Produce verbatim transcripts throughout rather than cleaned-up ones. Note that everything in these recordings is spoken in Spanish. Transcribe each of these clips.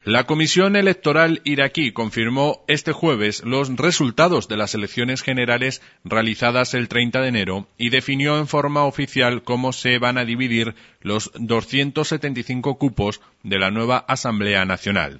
La Comisión Electoral iraquí confirmó este jueves los resultados de las elecciones generales realizadas el treinta de enero y definió en forma oficial cómo se van a dividir los doscientos setenta y cinco cupos de la nueva Asamblea Nacional.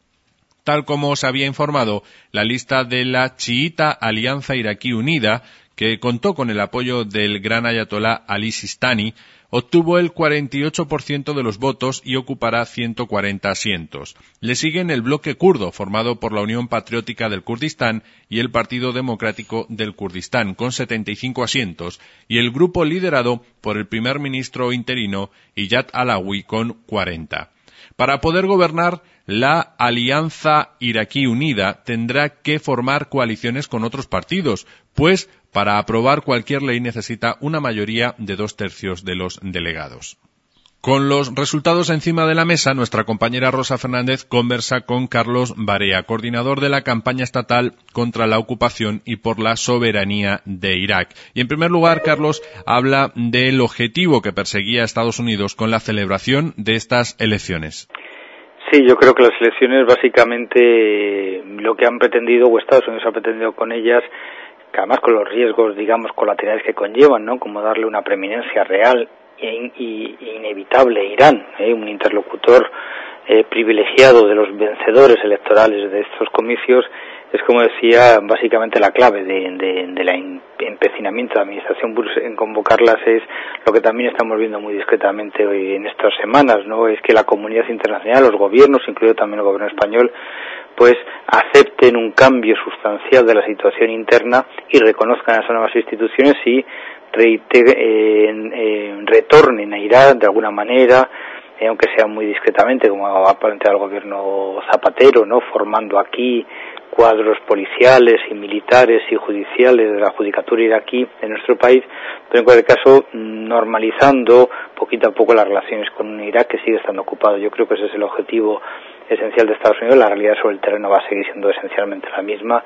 Tal como se había informado, la lista de la chiita Alianza Iraquí Unida, que contó con el apoyo del gran ayatolá Ali Sistani, obtuvo el cuarenta y ocho por ciento de los votos y ocupará ciento cuarenta asientos. Le siguen el bloque kurdo, formado por la Unión Patriótica del Kurdistán y el Partido Democrático del Kurdistán, con setenta y cinco asientos, y el grupo liderado por el primer ministro interino Iyad Alawi, con cuarenta. Para poder gobernar, la Alianza Iraquí Unida tendrá que formar coaliciones con otros partidos, pues para aprobar cualquier ley necesita una mayoría de dos tercios de los delegados. Con los resultados encima de la mesa, nuestra compañera Rosa Fernández conversa con Carlos Barea, coordinador de la campaña estatal contra la ocupación y por la soberanía de Irak. Y en primer lugar, Carlos habla del objetivo que perseguía Estados Unidos con la celebración de estas elecciones. Sí, yo creo que las elecciones básicamente lo que han pretendido, o Estados Unidos ha pretendido con ellas, que además con los riesgos, digamos, colaterales que conllevan, ¿no? Como darle una preeminencia real e, in, e inevitable a Irán, ¿eh? un interlocutor eh, privilegiado de los vencedores electorales de estos comicios, es, como decía, básicamente la clave de, de, de la empecinamiento de la administración Bush en convocarlas. Es lo que también estamos viendo muy discretamente hoy en estas semanas, ¿no? Es que la comunidad internacional, los gobiernos, incluido también el gobierno español, pues acepten un cambio sustancial de la situación interna y reconozcan a esas nuevas instituciones y reitere, eh, eh, retornen a Irán de alguna manera, eh, aunque sea muy discretamente, como ha planteado el gobierno Zapatero, ¿no? Formando aquí cuadros policiales y militares y judiciales de la judicatura iraquí de nuestro país, pero en cualquier caso normalizando poquito a poco las relaciones con un Irak que sigue estando ocupado. Yo creo que ese es el objetivo esencial de Estados Unidos. La realidad sobre el terreno va a seguir siendo esencialmente la misma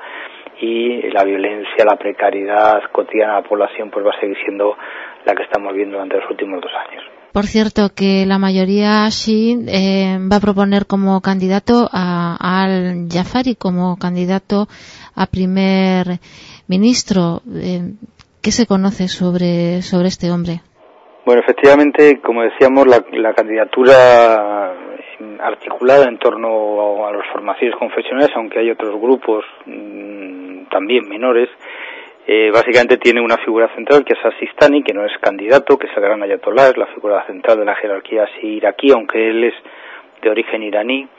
y la violencia, la precariedad cotidiana de la población pues va a seguir siendo la que estamos viendo durante los últimos dos años. Por cierto, que la mayoría Shii eh, va a proponer como candidato a, a Al-Jafari, como candidato a primer ministro. Eh, ¿Qué se conoce sobre, sobre este hombre? Bueno, efectivamente, como decíamos, la, la candidatura articulada en torno a las formaciones confesionales, aunque hay otros grupos mmm, también menores, Eh, básicamente tiene una figura central que es Al-Sistani, que no es candidato, que es el gran ayatolá, es la figura central de la jerarquía iraquí, aunque él es de origen iraní,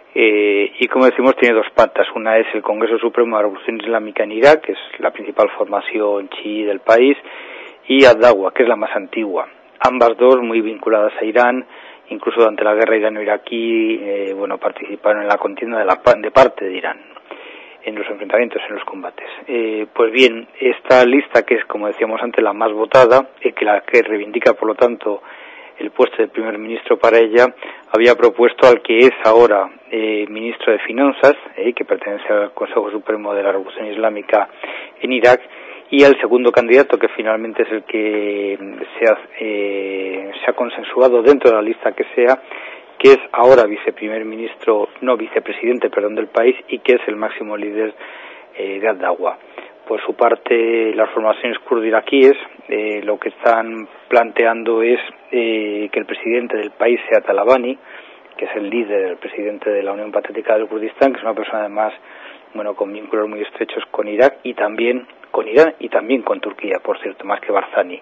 eh, y como decimos tiene dos patas. Una es el Congreso Supremo de la Revolución Islámica en Irak, que es la principal formación chií del país, y Ad-Dawa, que es la más antigua. Ambas dos muy vinculadas a Irán, incluso durante la guerra irano-iraquí, eh, bueno, participaron en la contienda de, la, de parte de Irán, en los enfrentamientos, en los combates. Eh, pues bien, esta lista, que es, como decíamos antes, la más votada, eh, que la que reivindica, por lo tanto, el puesto de primer ministro para ella, había propuesto al que es ahora eh, ministro de Finanzas, eh, que pertenece al Consejo Supremo de la Revolución Islámica en Irak, y al segundo candidato, que finalmente es el que se ha, eh, se ha consensuado dentro de la lista que sea, que es ahora viceprimer ministro, no vicepresidente, perdón, del país, y que es el máximo líder eh, de Ad-Dawa. Por su parte, las formaciones kurdo-iraquíes eh, lo que están planteando es eh, que el presidente del país sea Talabani, que es el líder, el presidente de la Unión Patriótica del Kurdistán, que es una persona además, bueno, con vínculos muy estrechos con Irak y también con Irán y también con Turquía, por cierto, más que Barzani.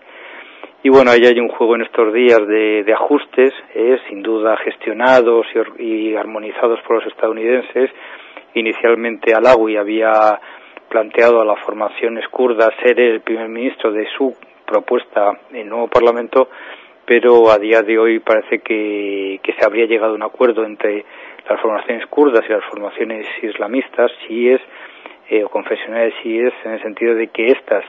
Y bueno, ahí hay un juego en estos días de, de ajustes, eh, sin duda gestionados y, y armonizados por los estadounidenses. Inicialmente Alawi había planteado a las formaciones kurdas ser el primer ministro de su propuesta en el nuevo Parlamento, pero a día de hoy parece que, que se habría llegado a un acuerdo entre las formaciones kurdas y las formaciones islamistas, chiíes eh, o confesionales chiíes, en el sentido de que estas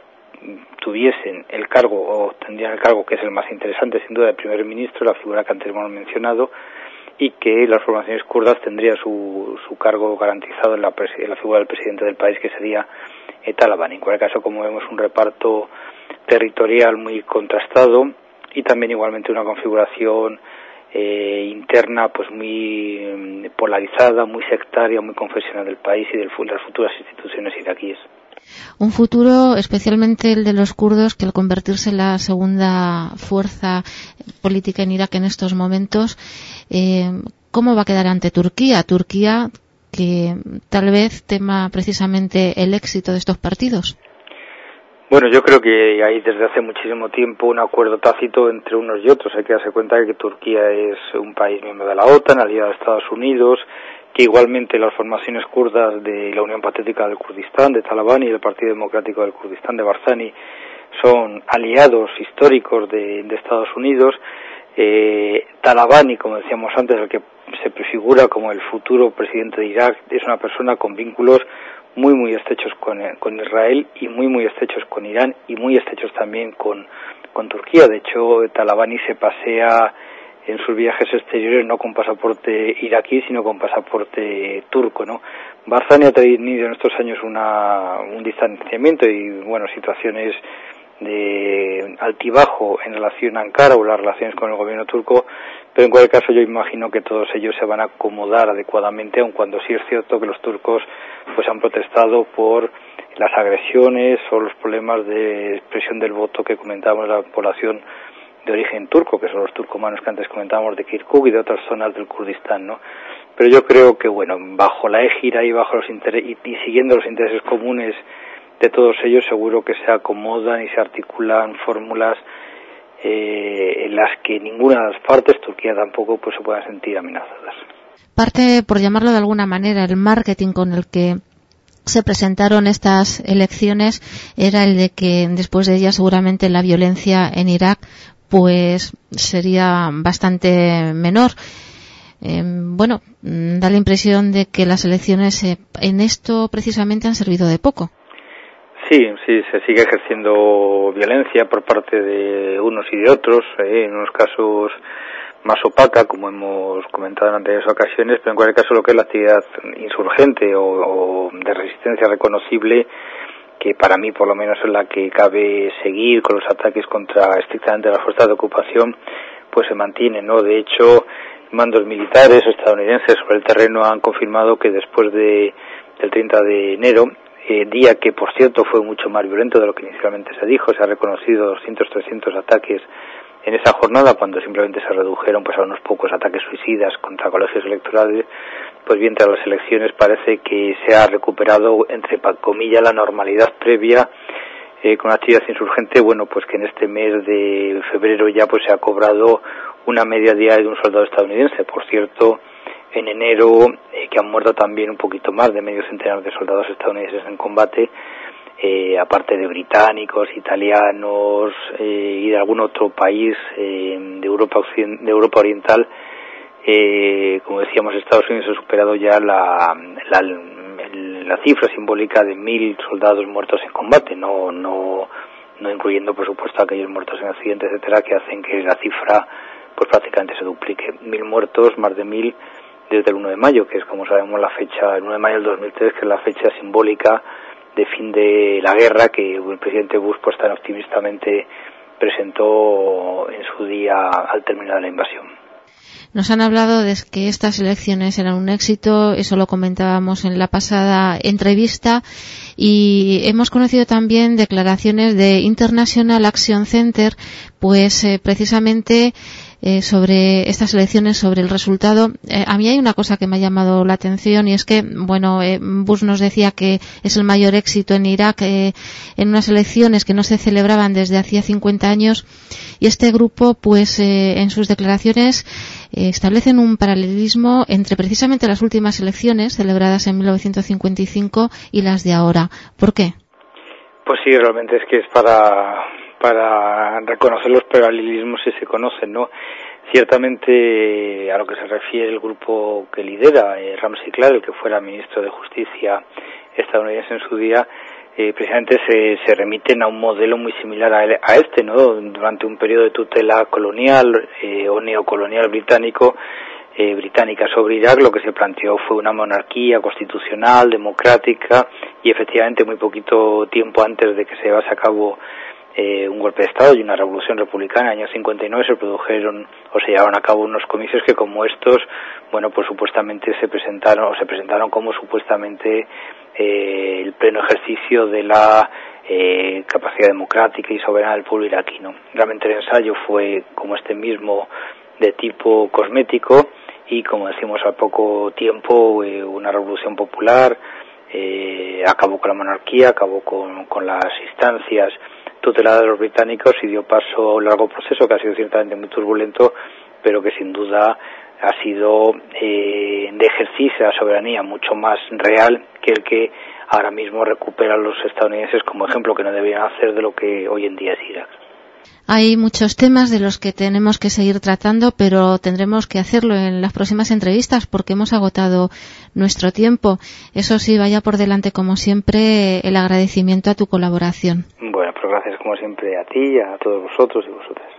tuviesen el cargo o tendrían el cargo que es el más interesante sin duda de primer ministro, la figura que antes hemos mencionado, y que las formaciones kurdas tendrían su, su cargo garantizado en la, en la figura del presidente del país, que sería eh, Talabani. En cualquier caso, como vemos, un reparto territorial muy contrastado y también igualmente una configuración eh, interna pues muy polarizada, muy sectaria, muy confesional del país y de las futuras instituciones iraquíes. Un futuro, especialmente el de los kurdos, que al convertirse en la segunda fuerza política en Irak en estos momentos, eh, ¿cómo va a quedar ante Turquía? Turquía que tal vez tema precisamente el éxito de estos partidos. Bueno, yo creo que hay desde hace muchísimo tiempo un acuerdo tácito entre unos y otros. Hay que darse cuenta de que Turquía es un país miembro de la OTAN, aliado de Estados Unidos, que igualmente las formaciones kurdas de la Unión Patriótica del Kurdistán, de Talabani, y el Partido Democrático del Kurdistán de Barzani son aliados históricos de, de Estados Unidos. Eh, Talabani, como decíamos antes, el que se prefigura como el futuro presidente de Irak, es una persona con vínculos muy muy estrechos con, con Israel y muy muy estrechos con Irán y muy estrechos también con, con Turquía. De hecho, Talabani se pasea en sus viajes exteriores no con pasaporte iraquí, sino con pasaporte turco, ¿no? Barzani ha tenido en estos años una, un distanciamiento y, bueno, situaciones de altibajo en relación a Ankara o las relaciones con el gobierno turco, pero en cualquier caso yo imagino que todos ellos se van a acomodar adecuadamente, aun cuando sí es cierto que los turcos pues han protestado por las agresiones o los problemas de expresión del voto que comentábamos de la población de origen turco, que son los turcomanos que antes comentábamos de Kirkuk y de otras zonas del Kurdistán, ¿no? Pero yo creo que, bueno, bajo la égida y bajo los intereses y, y siguiendo los intereses comunes de todos ellos, seguro que se acomodan y se articulan fórmulas eh, en las que ninguna de las partes, Turquía tampoco, pues se puedan sentir amenazadas. Parte, por llamarlo de alguna manera, el marketing con el que se presentaron estas elecciones era el de que después de ellas seguramente la violencia en Irak pues sería bastante menor. Eh, bueno, da la impresión de que las elecciones eh, en esto precisamente han servido de poco. Sí, sí, se sigue ejerciendo violencia por parte de unos y de otros, eh, en unos casos más opaca, como hemos comentado en anteriores ocasiones, pero en cualquier caso lo que es la actividad insurgente o, o de resistencia reconocible, que para mí por lo menos es la que cabe seguir con los ataques contra estrictamente las fuerzas de ocupación, pues se mantiene, ¿no? De hecho, mandos militares estadounidenses sobre el terreno han confirmado que después de del treinta de enero, eh, día que por cierto fue mucho más violento de lo que inicialmente se dijo, se ha reconocido doscientos trescientos ataques en esa jornada, cuando simplemente se redujeron pues a unos pocos ataques suicidas contra colegios electorales, pues bien, tras las elecciones parece que se ha recuperado, entre comillas, la normalidad previa, eh, con actividad insurgente, bueno, pues que en este mes de febrero ya pues se ha cobrado una media diaria de un soldado estadounidense. Por cierto, en enero, eh, que han muerto también un poquito más de medio centenar de soldados estadounidenses en combate, Eh, aparte de británicos, italianos eh, y de algún otro país eh, de Europa Occident- de Europa Oriental, eh, como decíamos, Estados Unidos ha superado ya la, la, la cifra simbólica de mil soldados muertos en combate, no, no, no incluyendo por supuesto aquellos muertos en accidentes, etcétera, que hacen que la cifra pues prácticamente se duplique. Mil muertos, más de mil desde el uno de mayo, que es, como sabemos, la fecha, el uno de mayo del dos mil tres, que es la fecha simbólica de fin de la guerra que el presidente Bush pues tan optimistamente presentó en su día al terminar la invasión. Nos han hablado de que estas elecciones eran un éxito, eso lo comentábamos en la pasada entrevista, y hemos conocido también declaraciones de International Action Center, pues eh, precisamente eh, sobre estas elecciones, sobre el resultado. Eh, a mí hay una cosa que me ha llamado la atención, y es que, bueno, eh, Bush nos decía que es el mayor éxito en Irak eh, en unas elecciones que no se celebraban desde hacía cincuenta años, y este grupo, pues eh, en sus declaraciones eh, establecen un paralelismo entre precisamente las últimas elecciones celebradas en mil novecientos cincuenta y cinco y las de ahora. ¿Por qué? Pues sí, realmente es que es para para reconocer los paralelismos si se conocen, ¿no? Ciertamente, a lo que se refiere el grupo que lidera, eh, Ramsey Clark, el que fuera ministro de Justicia estadounidense en su día, eh, precisamente se, se remiten a un modelo muy similar a, a este, ¿no? Durante un periodo de tutela colonial eh, o neocolonial británico, eh, británica sobre Irak, lo que se planteó fue una monarquía constitucional, democrática, y efectivamente muy poquito tiempo antes de que se llevase a cabo eh, un golpe de Estado y una revolución republicana. En el año cincuenta y nueve se produjeron o se llevaron a cabo unos comicios que, como estos, bueno, pues supuestamente se presentaron o se presentaron como supuestamente eh, el pleno ejercicio de la eh, capacidad democrática y soberana del pueblo iraquino. Realmente el ensayo fue, como este mismo, de tipo cosmético y, como decimos, al poco tiempo eh, una revolución popular eh, acabó con la monarquía, acabó con, con las instancias tuteladas de los británicos y dio paso a un largo proceso que ha sido ciertamente muy turbulento, pero que sin duda ha sido eh, de ejercicio de la soberanía mucho más real que el que ahora mismo recuperan los estadounidenses como ejemplo que no deberían hacer de lo que hoy en día es Irak. Hay muchos temas de los que tenemos que seguir tratando, pero tendremos que hacerlo en las próximas entrevistas porque hemos agotado nuestro tiempo. Eso sí, vaya por delante, como siempre, el agradecimiento a tu colaboración. Bueno, pues gracias como siempre a ti, a todos vosotros y vosotras.